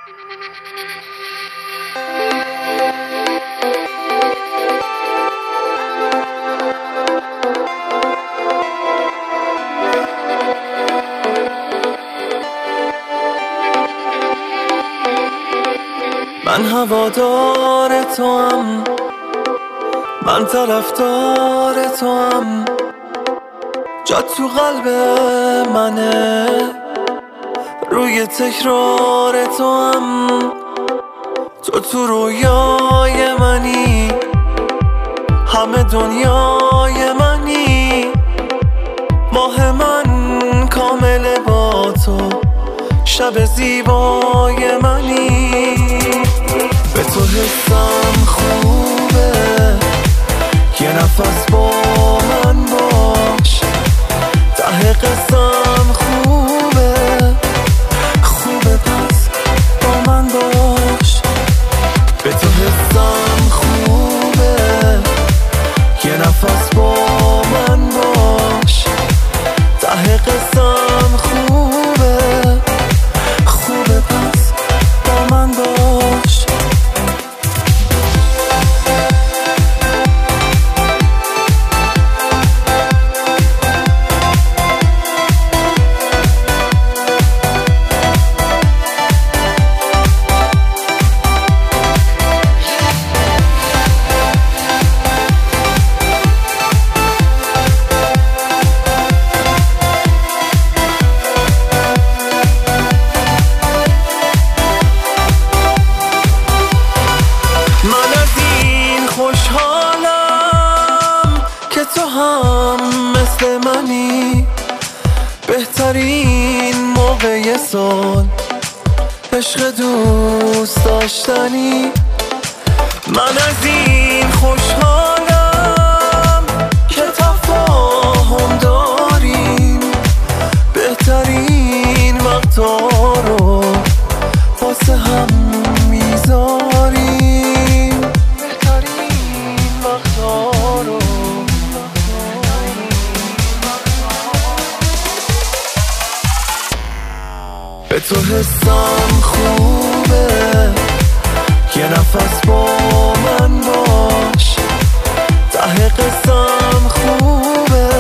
من هوادار توام، من طرفدار توام، جا تو قلب منه، روی تکرار توام. تو رویای منی، همه دنیای منی، ماه من کامل با تو، شب زیبای منی. به تو حسم خوبه، یه نفس با من باش، ته قسم خوبه، خوبه پس با من باش. به تو حسم خوبه، یه نفس با من باش، ته قسم خوبه، خوبه پس با من باش. خوشحالم که تو هم مثل منی، بهترین موقع سال عشق دوست داشتنی. من از این خوشحالم که تفاهم داریم، بهترین وقتا رو واسه هم میذاریم. به تو حسم خوبه، یه نفس با من باش، ته قسم خوبه،